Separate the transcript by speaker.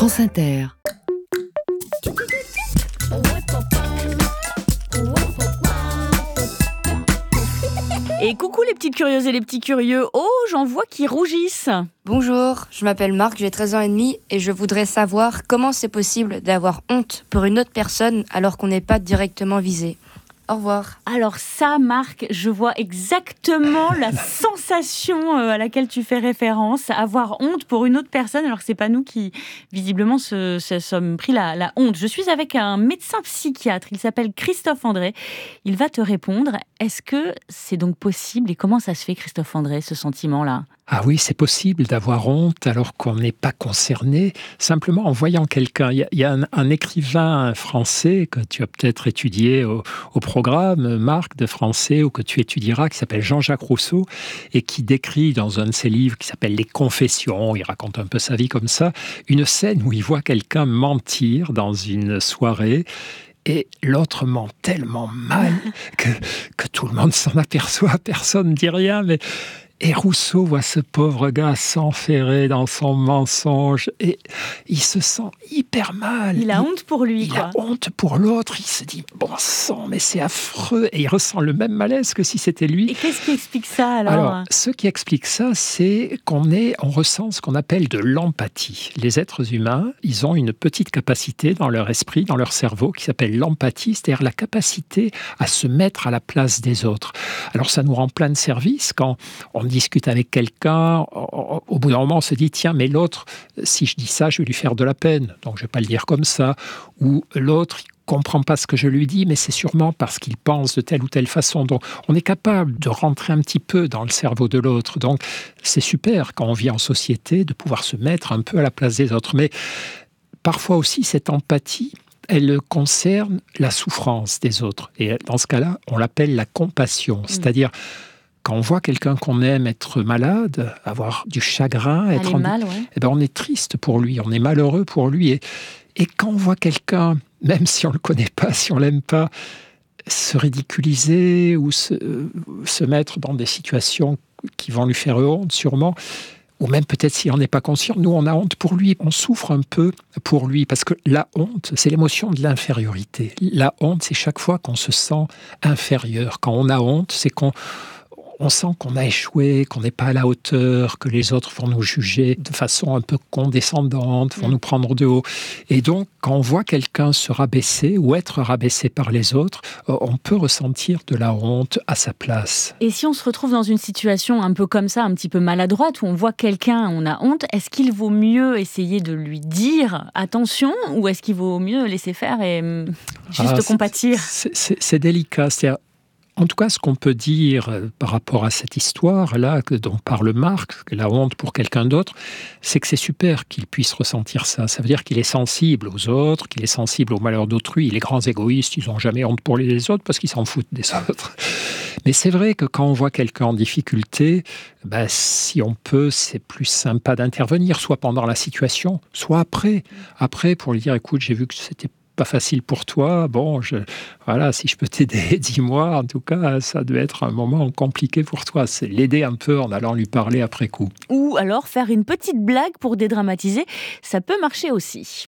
Speaker 1: France Inter.
Speaker 2: Et coucou les petites curieuses et les petits curieux. Oh, j'en vois qui rougissent.
Speaker 3: Bonjour, je m'appelle Marc, j'ai 13 ans et demi et je voudrais savoir comment c'est possible d'avoir honte pour une autre personne alors qu'on n'est pas directement visé. Au revoir.
Speaker 2: Alors ça, Marc, je vois exactement la sensation à laquelle tu fais référence. Avoir honte pour une autre personne alors que c'est pas nous qui, visiblement, se sommes pris la honte. Je suis avec un médecin psychiatre, il s'appelle Christophe André. Il va te répondre. Est-ce que c'est donc possible et comment ça se fait, Christophe André, ce sentiment-là ?
Speaker 4: Ah oui, c'est possible d'avoir honte alors qu'on n'est pas concerné, simplement en voyant quelqu'un. Il y a un écrivain français que tu as peut-être étudié au programme, Marc, de français, ou que tu étudieras, qui s'appelle Jean-Jacques Rousseau, et qui décrit dans un de ses livres qui s'appelle Les Confessions, il raconte un peu sa vie comme ça, une scène où il voit quelqu'un mentir dans une soirée, et l'autre ment tellement mal que tout le monde s'en aperçoit, personne ne dit rien, mais... Et Rousseau voit ce pauvre gars s'enferrer dans son mensonge et il se sent hyper mal.
Speaker 2: Il a honte pour lui,
Speaker 4: Il a honte pour l'autre. Il se dit, bon sang, mais c'est affreux. Et il ressent le même malaise que si c'était lui.
Speaker 2: Et qu'est-ce qui explique ça
Speaker 4: alors, ce qui explique ça, c'est on ressent ce qu'on appelle de l'empathie. Les êtres humains, ils ont une petite capacité dans leur esprit, dans leur cerveau, qui s'appelle l'empathie, c'est-à-dire la capacité à se mettre à la place des autres. Alors, ça nous rend plein de services quand on discute avec quelqu'un, au bout d'un moment, on se dit, tiens, mais l'autre, si je dis ça, je vais lui faire de la peine, donc je ne vais pas le dire comme ça. Ou l'autre, il ne comprend pas ce que je lui dis, mais c'est sûrement parce qu'il pense de telle ou telle façon. Donc, on est capable de rentrer un petit peu dans le cerveau de l'autre. Donc, c'est super, quand on vit en société, de pouvoir se mettre un peu à la place des autres. Mais parfois aussi, cette empathie, elle concerne la souffrance des autres. Et dans ce cas-là, on l'appelle la compassion, c'est-à-dire... Quand on voit quelqu'un qu'on aime être malade, avoir du chagrin, être
Speaker 2: mal, ouais.
Speaker 4: Eh ben on est triste pour lui, on est malheureux pour lui. Et quand on voit quelqu'un, même si on ne le connaît pas, si on ne l'aime pas, se ridiculiser ou se mettre dans des situations qui vont lui faire honte sûrement, ou même peut-être s'il n'en est pas conscient, nous on a honte pour lui, on souffre un peu pour lui, parce que la honte, c'est l'émotion de l'infériorité. La honte, c'est chaque fois qu'on se sent inférieur. Quand on a honte, c'est on sent qu'on a échoué, qu'on n'est pas à la hauteur, que les autres vont nous juger de façon un peu condescendante, vont nous prendre de haut. Et donc, quand on voit quelqu'un se rabaisser ou être rabaissé par les autres, on peut ressentir de la honte à sa place.
Speaker 2: Et si on se retrouve dans une situation un peu comme ça, un petit peu maladroite, où on voit quelqu'un, on a honte, est-ce qu'il vaut mieux essayer de lui dire attention, ou est-ce qu'il vaut mieux laisser faire et juste compatir ?
Speaker 4: C'est délicat, c'est-à-dire, en tout cas, ce qu'on peut dire par rapport à cette histoire-là dont parle Marc, la honte pour quelqu'un d'autre, c'est que c'est super qu'il puisse ressentir ça. Ça veut dire qu'il est sensible aux autres, qu'il est sensible au malheur d'autrui. Les grands égoïstes, ils n'ont jamais honte pour les autres parce qu'ils s'en foutent des autres. Mais c'est vrai que quand on voit quelqu'un en difficulté, si on peut, c'est plus sympa d'intervenir, soit pendant la situation, soit après. Après, pour lui dire, écoute, j'ai vu que c'était pas facile pour toi, voilà, si je peux t'aider, dis-moi. En tout cas, ça doit être un moment compliqué pour toi. C'est l'aider un peu en allant lui parler après coup.
Speaker 2: Ou alors faire une petite blague pour dédramatiser, ça peut marcher aussi.